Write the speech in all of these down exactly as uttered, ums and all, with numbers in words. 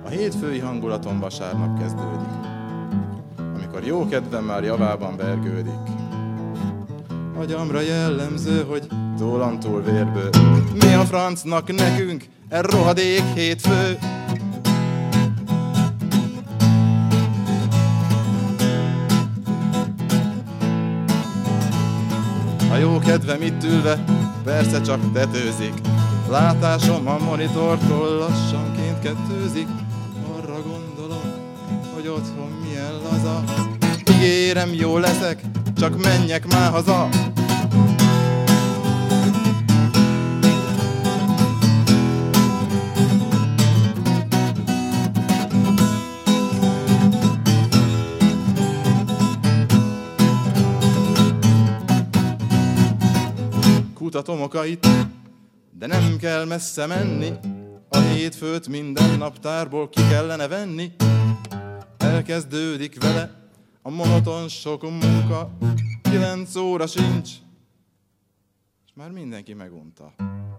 A hétfői hangulaton vasárnap kezdődik, amikor jó kedvem már javában vergődik. Agyamra jellemző, hogy tólam túl vérből. Mi a francnak nekünk, e rohadék hétfő? A jó kedvem itt ülve, persze csak tetőzik. Látásom a monitortól lassanként kettőzik. Arra gondolom, hogy otthon milyen laza. Ígérem, jó leszek, csak menjek már haza. Kutatom okait, de nem kell messze menni. A hétfőt minden naptárból ki kellene venni. Elkezdődik vele a monoton sok munka. Kilenc óra sincs, és már mindenki megunta.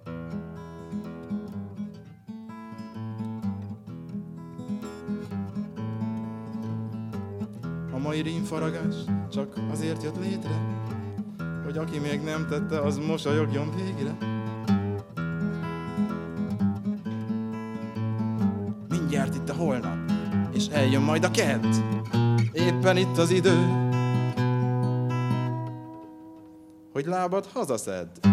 A mai rímfaragás csak azért jött létre, hogy aki még nem tette, az mosolyogjon végre. Mindjárt itt a holnap, és eljön majd a kedd. Éppen itt az idő, hogy lábad hazaszedd.